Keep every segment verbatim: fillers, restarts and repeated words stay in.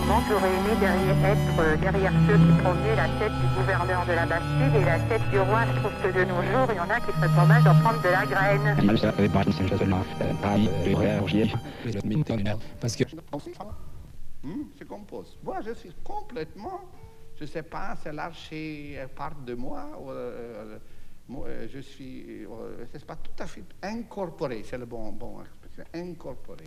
sincèrement, j'aurais aimé derrière, être euh, derrière ceux qui prenaient la tête du gouverneur de la Bastide et la tête du roi. Je trouve que de nos jours, il y en a qui seraient pas mal d'en prendre de la graine. Parce que Hmm, je compose. Moi, je suis complètement, je ne sais pas, c'est l'archer part de moi, ou, euh, moi, je suis, euh, c'est pas tout à fait incorporé, c'est le bon, bon expression, incorporé.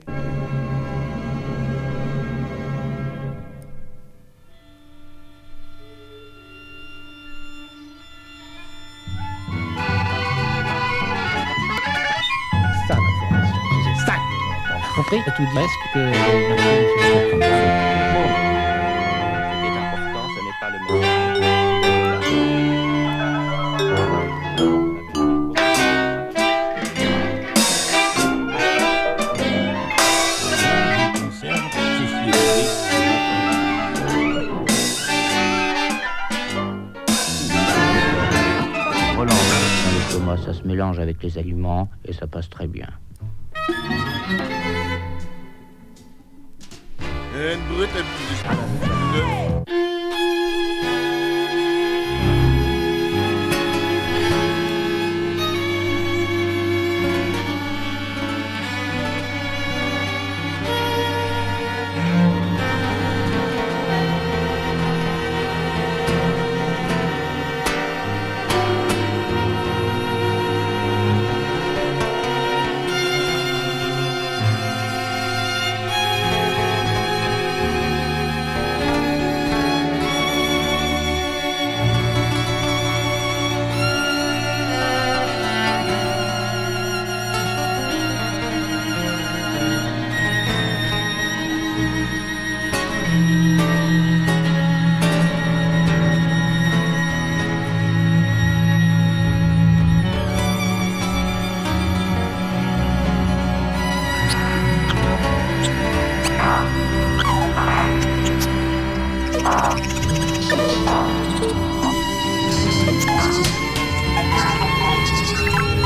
Ça, l'information, c'est ça que je veux entendre. Compris? Tout dit presque que je comprends pas. Ce qui est important, ce n'est pas le mot. Ça se mélange avec les aliments et ça passe très bien. Een brute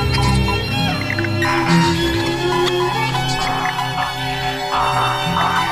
Ah!